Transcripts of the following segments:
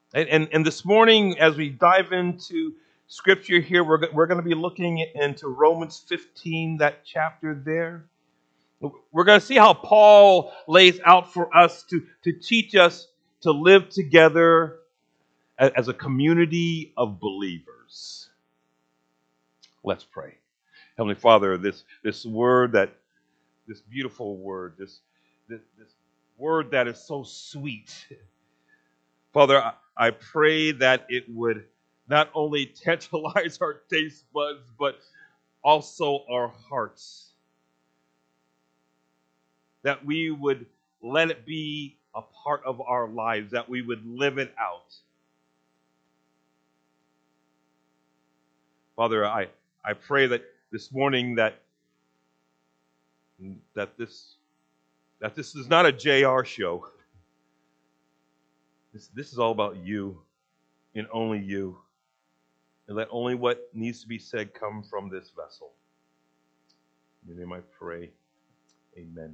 And this morning, as we dive into Scripture here, we're going to be looking into Romans 15, that chapter there. We're going to see how Paul lays out for us to teach us to live together as a community of believers. Let's pray. Heavenly Father, this word this beautiful word, this word that is so sweet. Father, I pray that it would not only tantalize our taste buds, but also our hearts. That we would let it be a part of our lives, that we would live it out. Father, I pray that this morning that this is not a JR show. This is all about you and only you. And let only what needs to be said come from this vessel. In your name I pray. Amen.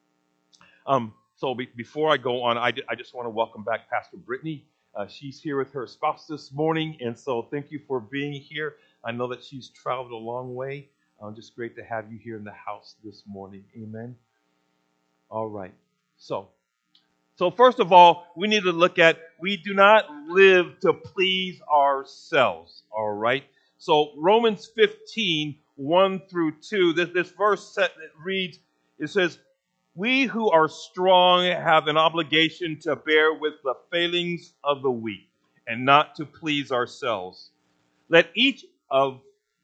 So before I go on, I just want to welcome back Pastor Brittany. She's here with her spouse this morning, and so thank you for being here. I know that she's traveled a long way. Just great to have you here in the house this morning. Amen. All right. So first of all, we need to look at we do not live to please ourselves. All right. So Romans 15, 1 through 2, this verse reads, it says, "We who are strong have an obligation to bear with the failings of the weak and not to please ourselves. Let each of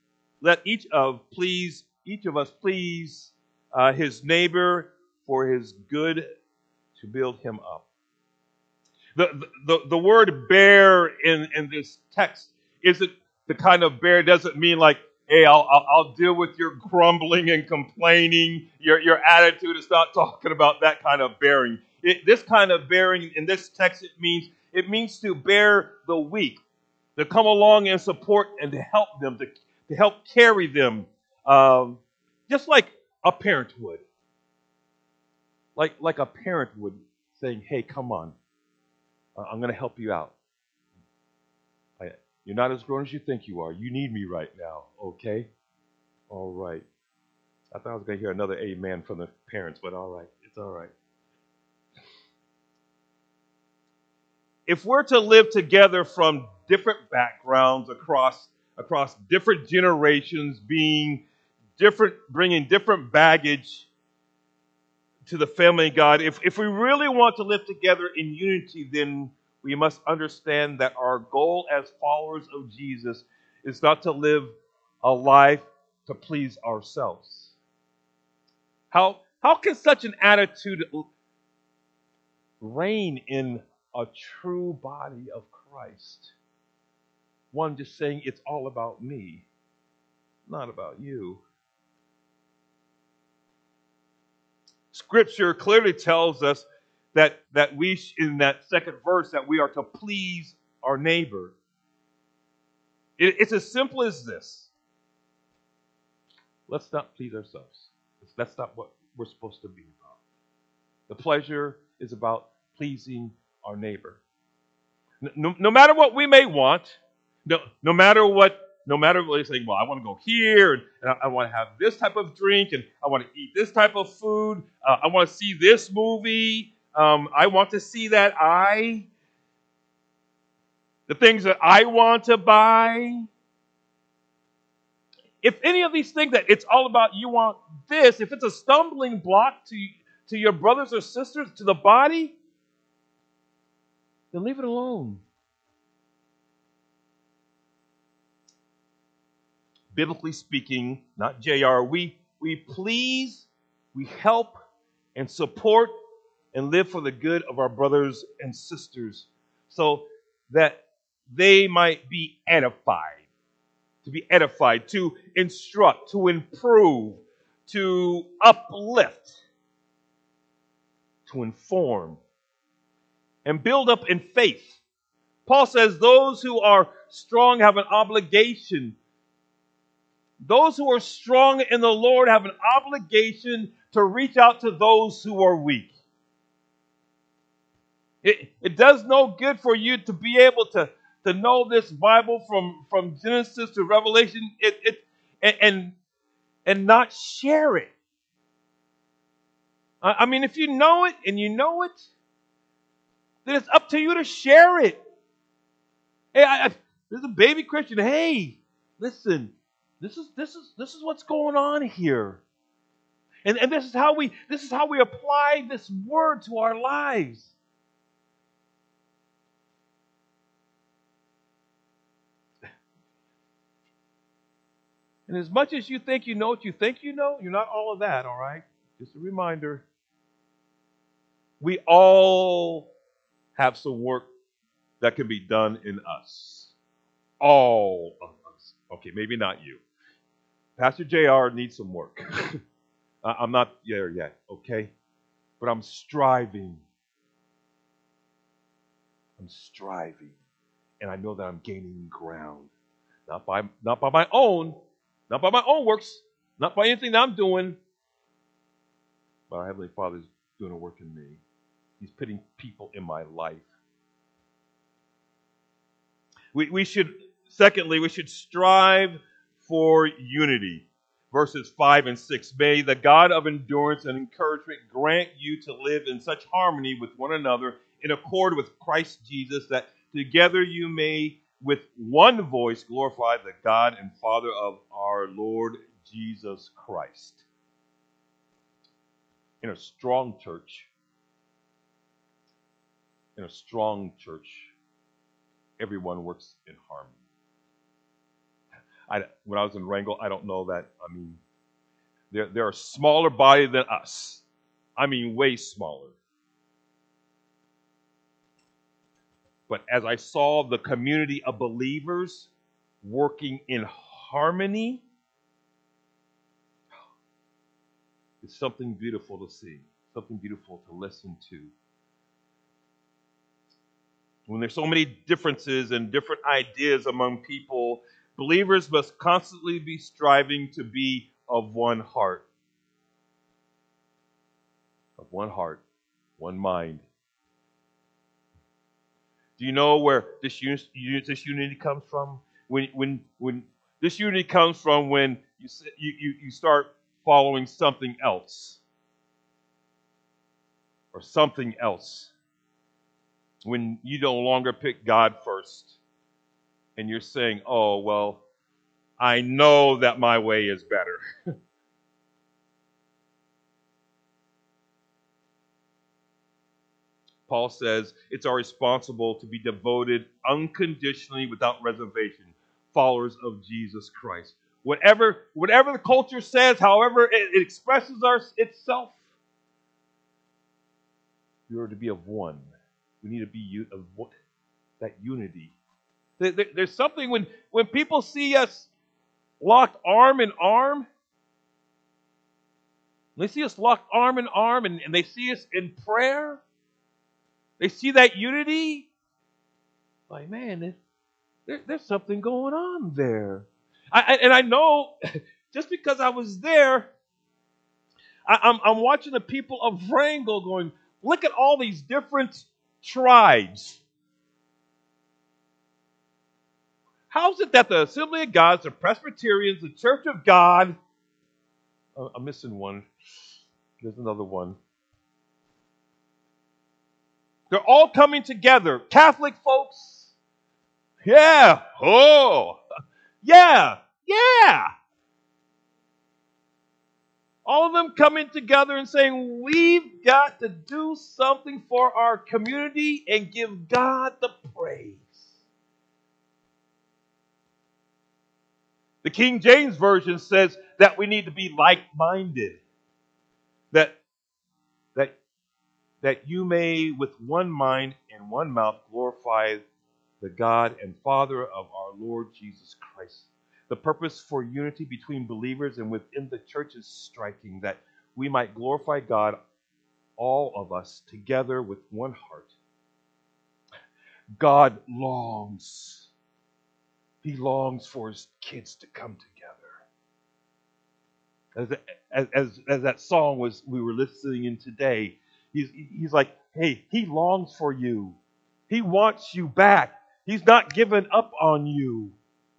us please his neighbor for his good, to build him up." The word bear in this text isn't the kind of bear, doesn't mean like, hey, I'll deal with your grumbling and complaining, your attitude. It's not talking about that kind of bearing. This kind of bearing in this text, it means to bear the weak, to come along and support and to help them, to help carry them, just like a parent would. Like a parent would saying, hey, come on, I'm going to help you out. You're not as grown as you think you are. You need me right now, okay? All right. I thought I was going to hear another amen from the parents, but all right. It's all right. If we're to live together from different backgrounds across different generations, bringing different baggage to the family of God, if we really want to live together in unity, then we must understand that our goal as followers of Jesus is not to live a life to please ourselves. How can such an attitude reign in a true body of Christ? One just saying it's all about me, not about you. Scripture clearly tells us that we, in that second verse, that we are to please our neighbor. It's as simple as this. Let's not please ourselves. That's not what we're supposed to be about. The pleasure is about pleasing our neighbor. No matter what we may want, no matter what you're saying, well, I want to go here, and I want to have this type of drink, and I want to eat this type of food, I want to see this movie, I want to see that the things that I want to buy. If any of these things that it's all about you want this, if it's a stumbling block to your brothers or sisters, to the body, then leave it alone. Biblically speaking, not JR, we please, we help and support and live for the good of our brothers and sisters so that they might be edified, to instruct, to improve, to uplift, to inform, and build up in faith. Paul says those who are strong have an obligation. Those who are strong in the Lord have an obligation to reach out to those who are weak. It does no good for you to be able to know this Bible from Genesis to Revelation and not share it. I mean, if you know it and you know it, then it's up to you to share it. Hey, there's a baby Christian. Hey, listen, this is what's going on here, and this is how we apply this word to our lives. And as much as you think you know what you think you know, you're not all of that. All right, just a reminder. We all have some work that can be done in us. All of us. Okay, maybe not you. Pastor JR needs some work. I'm not there yet, okay? But I'm striving. I'm striving. And I know that I'm gaining ground. Not by my own works, not by anything that I'm doing. But our Heavenly Father is doing a work in me. He's putting people in my life. We should strive for unity. Verses 5 and 6. May the God of endurance and encouragement grant you to live in such harmony with one another in accord with Christ Jesus, that together you may with one voice glorify the God and Father of our Lord Jesus Christ. In a strong church, everyone works in harmony. When I was in Wrangell, I don't know that. I mean, they're a smaller body than us. I mean, way smaller. But as I saw the community of believers working in harmony, it's something beautiful to see, something beautiful to listen to. When there's so many differences and different ideas among people, believers must constantly be striving to be of one heart. Of one heart, one mind. Do you know where this unity comes from? When this unity comes from when you start following something else. Or something else. When you no longer pick God first. And you're saying, oh, well, I know that my way is better. Paul says it's our responsible to be devoted unconditionally without reservation, followers of Jesus Christ. Whatever the culture says, however it expresses itself, we are to be of one. We need to be of that unity. There's something when people see us locked arm in arm, they see us locked arm in arm and they see us in prayer, they see that unity, like, man, there's something going on there. I know, just because I was there, I'm watching the people of Wrangell going, look at all these different tribes. How is it that the Assembly of God, the Presbyterians, the Church of God, I'm missing one. There's another one. They're all coming together. Catholic folks. Yeah. Oh. Yeah. Yeah. All of them coming together and saying, we've got to do something for our community and give God the praise. The King James Version says that we need to be like-minded. That you may with one mind and one mouth glorify the God and Father of our Lord Jesus Christ. The purpose for unity between believers and within the church is striking, that we might glorify God, all of us, together with one heart. God longs. He longs for his kids to come together. As that song we were listening in today, He's like, hey, he longs for you. He wants you back. He's not given up on you.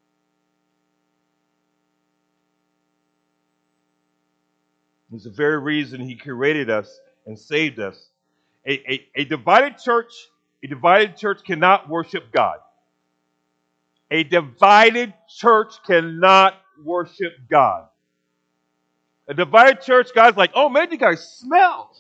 It's the very reason he created us and saved us. A divided church cannot worship God. A divided church cannot worship God. A divided church, God's like, oh man, you guys smell.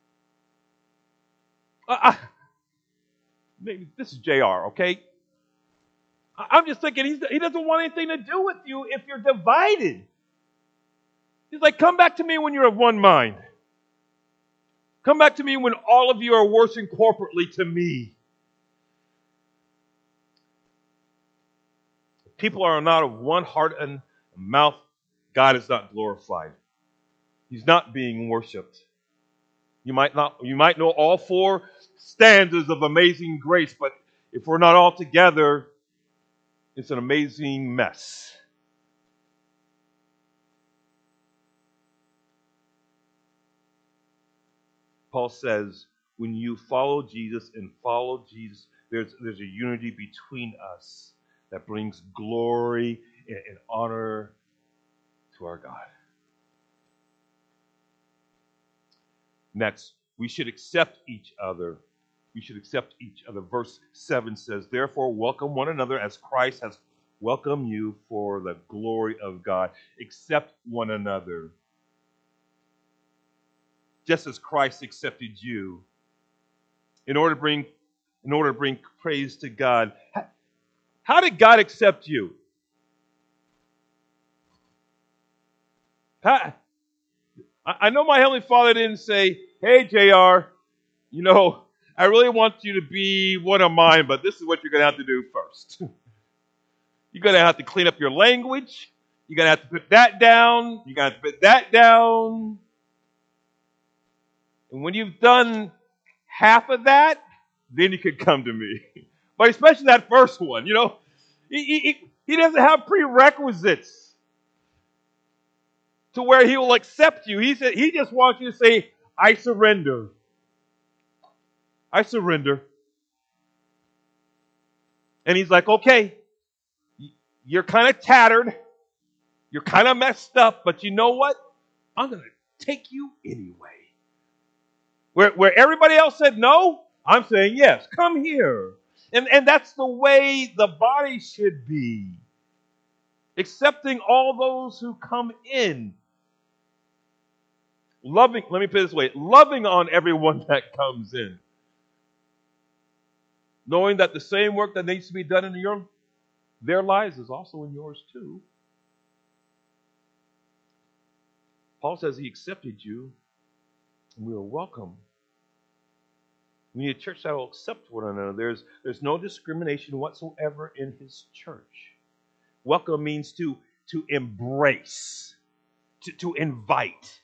Maybe this is JR, okay? I'm just thinking he doesn't want anything to do with you if you're divided. He's like, come back to me when you're of one mind. Come back to me when all of you are worshiping corporately to me. If people are not of one heart and mouth, God is not glorified. He's not being worshipped. You might know all 4 stanzas of Amazing Grace, but if we're not all together, it's an amazing mess. Paul says, when you follow Jesus, there's a unity between us that brings glory and honor to our God. Next, we should accept each other. We should accept each other. Verse 7 says, therefore, welcome one another as Christ has welcomed you for the glory of God. Accept one another. Just as Christ accepted you in order to bring praise to God. How did God accept you? I know my Heavenly Father didn't say, hey, JR, I really want you to be one of mine, but this is what you're going to have to do first. You're going to have to clean up your language. You're going to have to put that down. You're going to have to put that down. And when you've done half of that, then you could come to me. But especially that first one, he doesn't have prerequisites to where he will accept you. He just wants you to say, I surrender. I surrender. And he's like, okay, you're kind of tattered. You're kind of messed up, but you know what? I'm going to take you anyway. Where everybody else said no, I'm saying yes. Come here. And that's the way the body should be. Accepting all those who come in. Let me put it this way, loving on everyone that comes in. Knowing that the same work that needs to be done in their lives is also in yours too. Paul says he accepted you, and we are welcome. We need a church that will accept one another. There's no discrimination whatsoever in his church. Welcome means to embrace, to invite,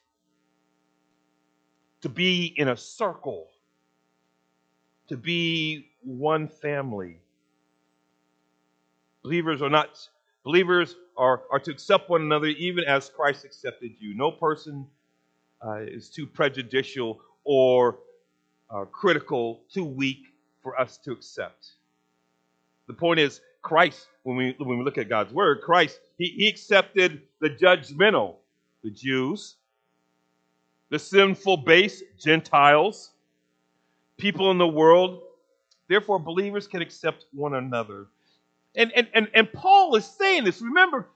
to be in a circle, to be one family. Believers are to accept one another even as Christ accepted you. No person is too prejudicial or critical, too weak for us to accept. The point is, Christ, when we look at God's word, Christ, he accepted the judgmental, the Jews, the sinful base, Gentiles, people in the world. Therefore, believers can accept one another. And Paul is saying this. Remember,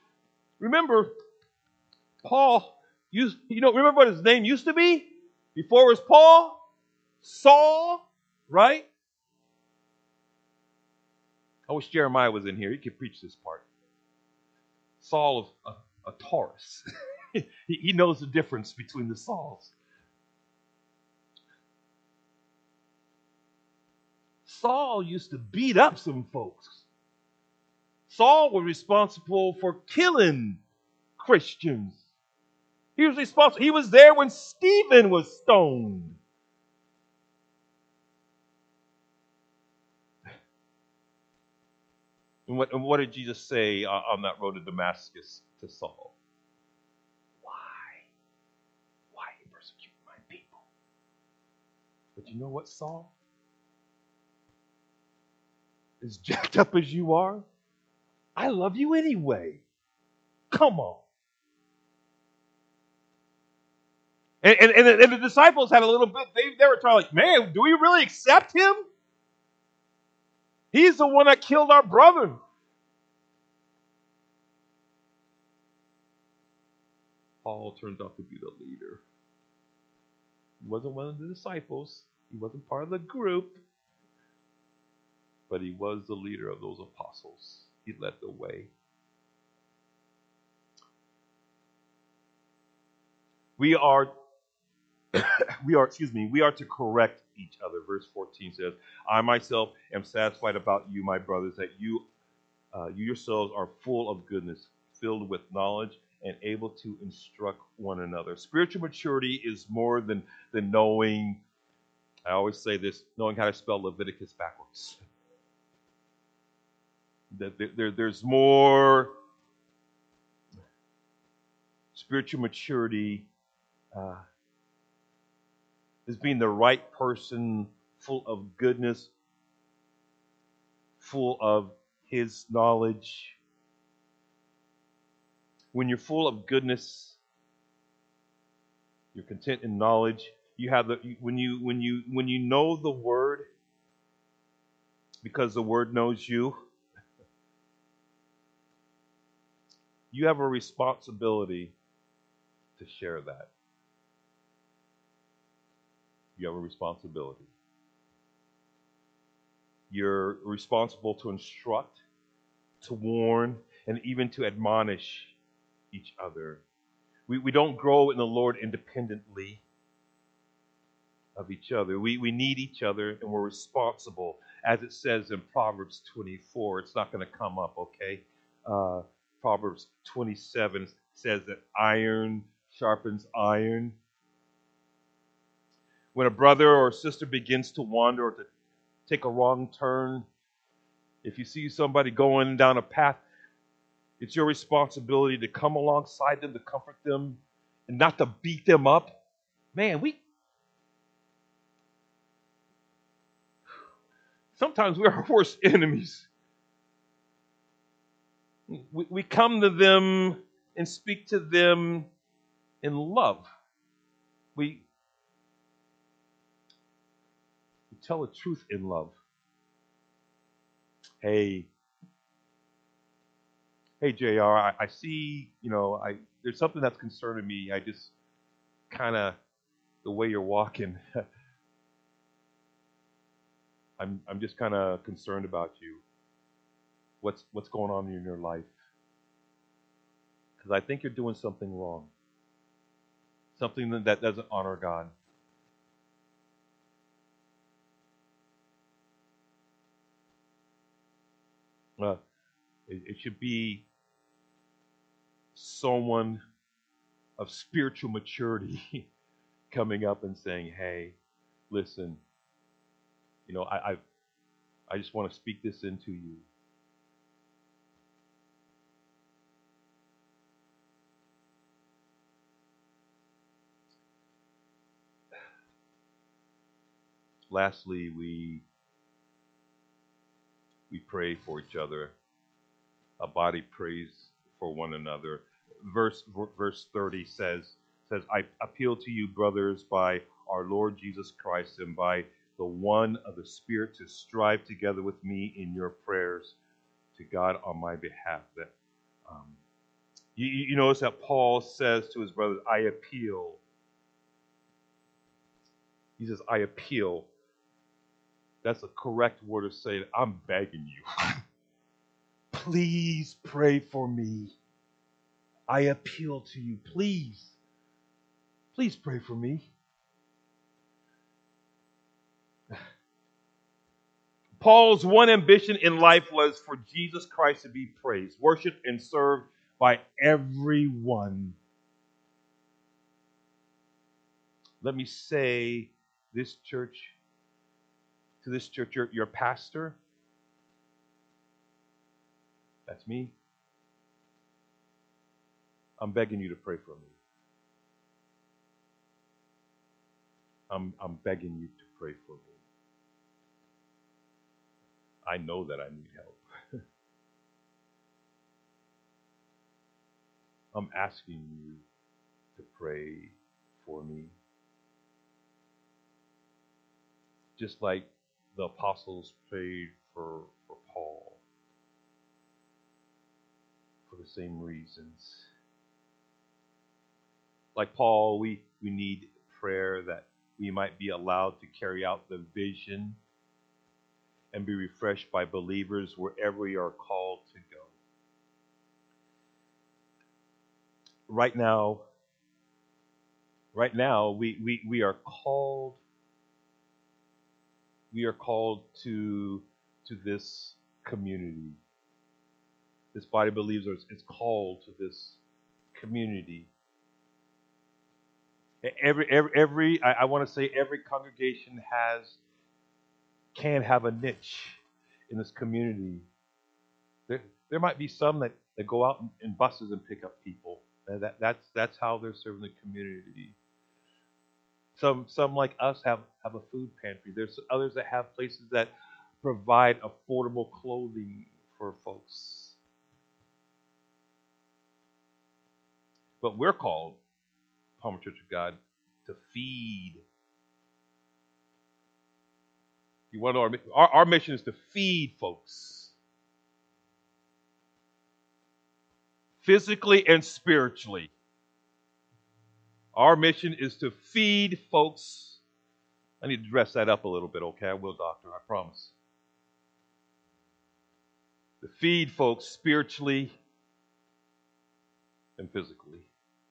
Paul remember what his name used to be? Before it was Paul? Saul, right? I wish Jeremiah was in here. He could preach this part. Saul of a Taurus. He knows the difference between the Sauls. Saul used to beat up some folks. Saul was responsible for killing Christians. He was responsible. He was there when Stephen was stoned. And what did Jesus say on that road to Damascus to Saul? Why you persecute my people? you know what, Saul? As jacked up as you are, I love you anyway. Come on. And the disciples had a little bit, they were trying like, man, do we really accept him? He's the one that killed our brother. Paul turns out to be the leader. He wasn't one of the disciples. He wasn't part of the group. But he was the leader of those apostles. He led the way. We are to correct each other. Verse 14 says, I myself am satisfied about you, my brothers, that you yourselves are full of goodness, filled with knowledge, and able to instruct one another. Spiritual maturity is more than knowing, I always say this, knowing how to spell Leviticus backwards. There's more. Spiritual maturity is being the right person, full of goodness, full of His knowledge. When you're full of goodness, you're content in knowledge. You have when you know the Word, because the Word knows you. You have a responsibility to share that. You have a responsibility. You're responsible to instruct, to warn, and even to admonish each other. We don't grow in the Lord independently of each other. We need each other, and we're responsible. As it says in Proverbs 24, it's not going to come up, okay? Proverbs 27 says that iron sharpens iron. When a brother or sister begins to wander or to take a wrong turn, if you see somebody going down a path, it's your responsibility to come alongside them, to comfort them, and not to beat them up. Man, sometimes we're our worst enemies. We come to them and speak to them in love. We tell the truth in love. Hey, JR, I see, there's something that's concerning me. I just kind of, the way you're walking, I'm just kind of concerned about you. What's going on in your life? Because I think you're doing something wrong. Something that doesn't honor God. It should be someone of spiritual maturity coming up and saying, hey, listen, I just want to speak this into you. Lastly, we pray for each other. A body prays for one another. Verse 30 says, I appeal to you, brothers, by our Lord Jesus Christ and by the one of the Spirit, to strive together with me in your prayers to God on my behalf. That you notice that Paul says to his brothers, I appeal. He says, I appeal. That's a correct word to say, I'm begging you. Please pray for me. I appeal to you. Please pray for me. Paul's one ambition in life was for Jesus Christ to be praised, worshiped, and served by everyone. Let me say to this church, your pastor, that's me. I'm begging you to pray for me. I'm begging you to pray for me. I know that I need help. I'm asking you to pray for me. Just like the apostles prayed for Paul for the same reasons. Like Paul, we need prayer that we might be allowed to carry out the vision and be refreshed by believers wherever we are called to go. Right now, we are called. We are called to this community. This body of believers is called to this community. I want to say every congregation can have a niche in this community. There might be some that go out in buses and pick up people. That's how they're serving the community. Some like us have a food pantry. There's others that have places that provide affordable clothing for folks. But we're called, Palmer Church of God, to feed. You want to know our mission is to feed folks. Physically and spiritually. Our mission is to feed folks. I need to dress that up a little bit, okay? I will, doctor, I promise. To feed folks spiritually and physically.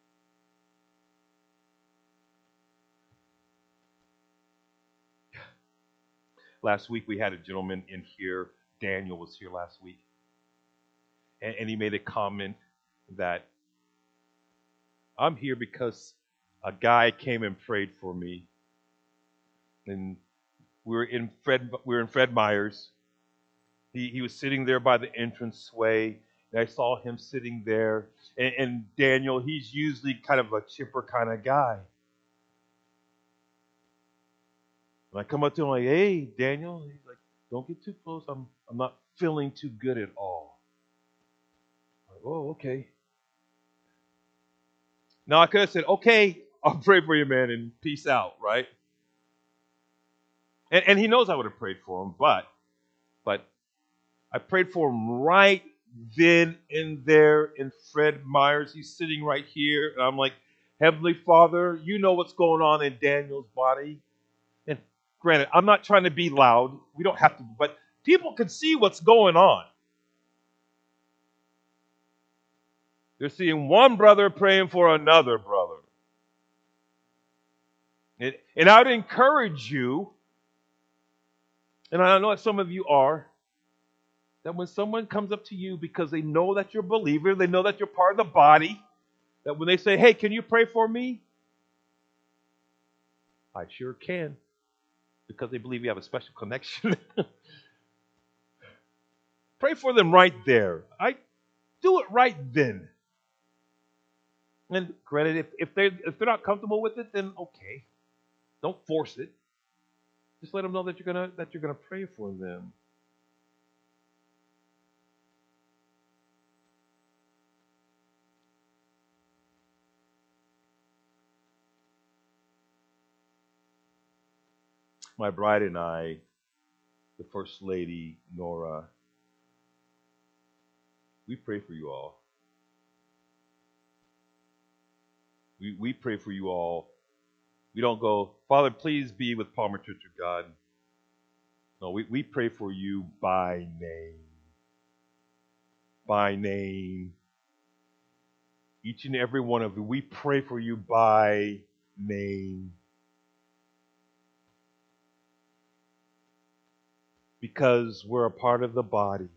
Last week we had a gentleman in here. Daniel was here last week. And he made a comment that I'm here because a guy came and prayed for me. And we were in Fred Meyer's. He was sitting there by the entranceway. And I saw him sitting there. And Daniel, he's usually kind of a chipper kind of guy. And I come up to him like, hey, Daniel. He's like, don't get too close. I'm not feeling too good at all. I'm like, oh, okay. Now I could have said, okay, I'll pray for you, man, and peace out, right? And he knows I would have prayed for him, but I prayed for him right then and there in Fred Meyer's. He's sitting right here, and I'm like, Heavenly Father, you know what's going on in Daniel's body. And granted, I'm not trying to be loud. We don't have to, but people can see what's going on. They're seeing one brother praying for another brother. And I would encourage you, and I know that some of you are, that when someone comes up to you because they know that you're a believer, they know that you're part of the body, that when they say, hey, can you pray for me? I sure can, because they believe you have a special connection. Pray for them right there. I do it right then. And granted, if they're not comfortable with it, then okay. Don't force it. Just let them know that you're gonna pray for them. My bride and I, the First Lady Nora, we pray for you all. We pray for you all. We don't go, Father, please be with Palmer Church of God. No, we pray for you by name. By name. Each and every one of you, we pray for you by name. Because we're a part of the body.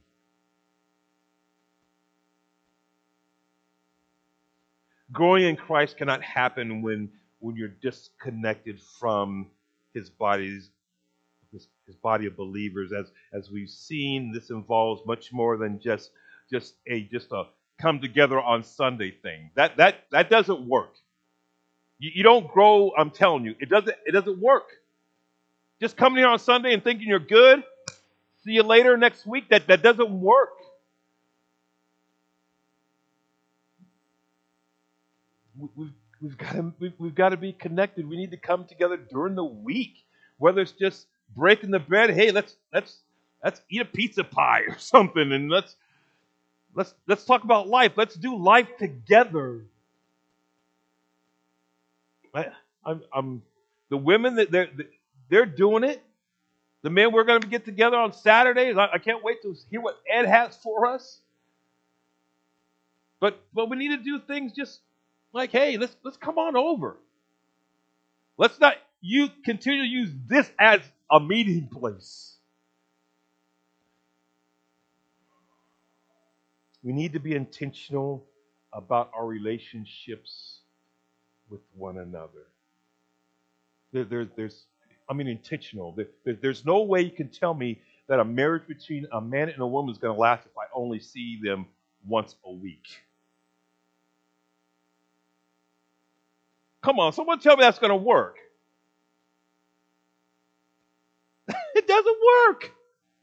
Growing in Christ cannot happen when you're disconnected from His body of believers. As we've seen, this involves much more than just a come together on Sunday thing. That doesn't work. You don't grow. I'm telling you, it doesn't work. Just coming here on Sunday and thinking you're good. See you later next week. That doesn't work. We've got to be connected. We need to come together during the week, whether it's just breaking the bread. Hey, let's eat a pizza pie or something, and let's talk about life. Let's do life together. I'm the women that they're doing it. The men, we're going to get together on Saturdays. I can't wait to hear what Ed has for us. But we need to do things just like, hey, let's come on over. Let's not continue to use this as a meeting place. We need to be intentional about our relationships with one another. Intentional. There's no way you can tell me that a marriage between a man and a woman is going to last if I only see them once a week. Come on, someone tell me that's going to work. It doesn't work.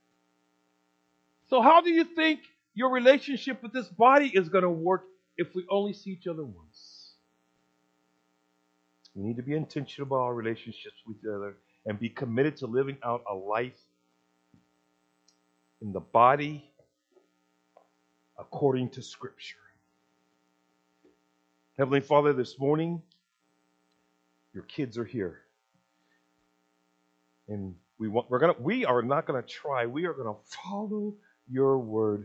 So how do you think your relationship with this body is going to work if we only see each other once? We need to be intentional about our relationships with each other and be committed to living out a life in the body according to Scripture. Heavenly Father, this morning, your kids are here. And we are not going to try. We are going to follow your word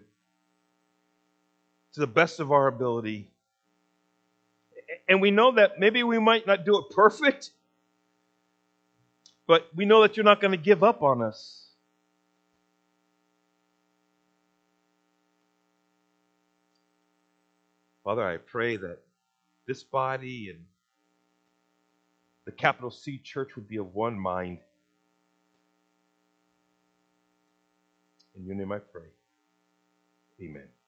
to the best of our ability. And we know that maybe we might not do it perfect, but we know that you're not going to give up on us. Father, I pray that this body and the capital C Church would be of one mind. In your name I pray. Amen.